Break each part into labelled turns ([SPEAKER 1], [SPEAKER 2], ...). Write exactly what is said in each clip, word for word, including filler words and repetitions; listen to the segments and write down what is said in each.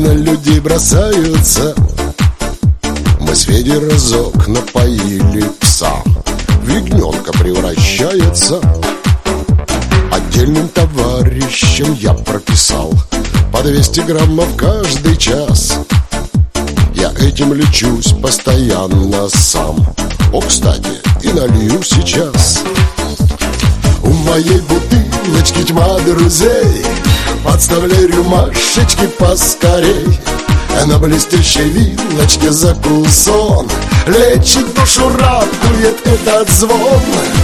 [SPEAKER 1] на людей бросаются. Мы с Федей разок напоили пса, в ягненка превращается. Отдельным товарищам я прописал по двести граммов каждый час. Я этим лечусь постоянно сам. О, кстати, и налью сейчас. У моей бутылочки тьма друзей, подставляй рюмашечки поскорей. На блестящей вилочке закусон лечит душу, радует этот звон.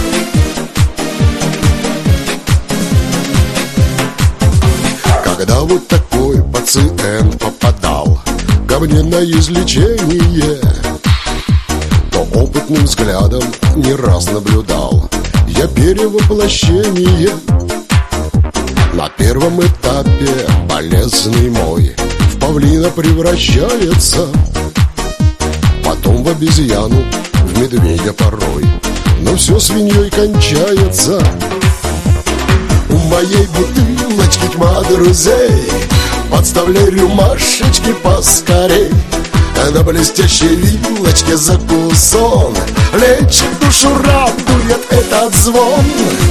[SPEAKER 1] Когда вот такой пациент попадал ко мне на излечение, то опытным взглядом не раз наблюдал я перевоплощение. На первом этапе болезный мой в павлина превращается, потом в обезьяну, в медведя порой, но все свиньей кончается. У моей бутылочки тьма друзей, подставляй рюмашечки поскорей. На блестящей вилочке закусон лечит душу, радует этот звон.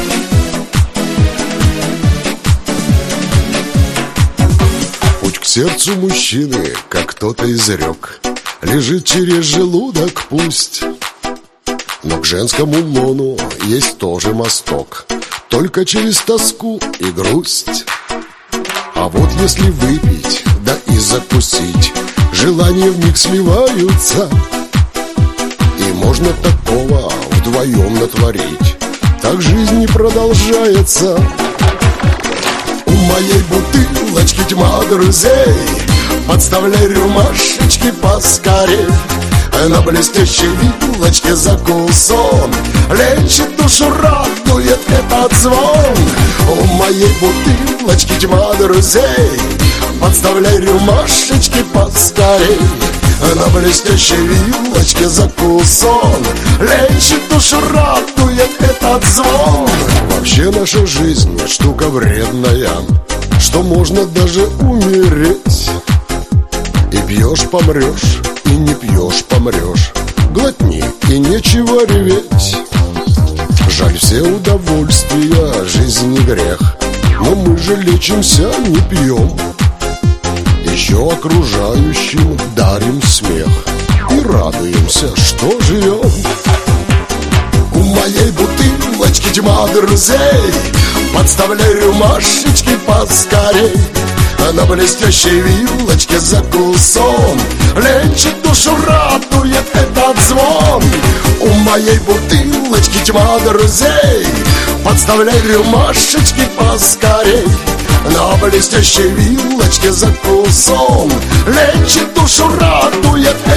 [SPEAKER 1] Путь к сердцу мужчины, как кто-то изрек, лежит через желудок пусть, но к женскому лону есть тоже мосток, только через тоску и грусть. А вот если выпить, да и закусить, желания вмиг сливаются, и можно такого вдвоем натворить, так жизнь не продолжается. У моей бутылочки тьма друзей, подставляй рюмашечки поскорей. На блестящей вилочке закусон лечит душу, радует этот звон. У моей бутылочки тьма друзей, подставляй рюмашечки поскорей. На блестящей вилочке закусон лечит душу, радует этот звон. Вообще наша жизнь штука вредная, что можно даже умереть. И пьешь, помрешь, и не пьешь, помрешь. Глотни, и нечего реветь. Жаль, все удовольствия, жизнь не грех, но мы же лечимся, не пьем. Еще окружающим дарим смех и радуемся, что живем. У моей бутылочки тьма друзей, подставляй рюмашечки поскорей. На блестящей вилочке закусон лечит душу, радует этот звон. У моей бутылочки тьма друзей, подставляй рюмашечки поскорей. На блестящей вилочке закусон лечит душу, радует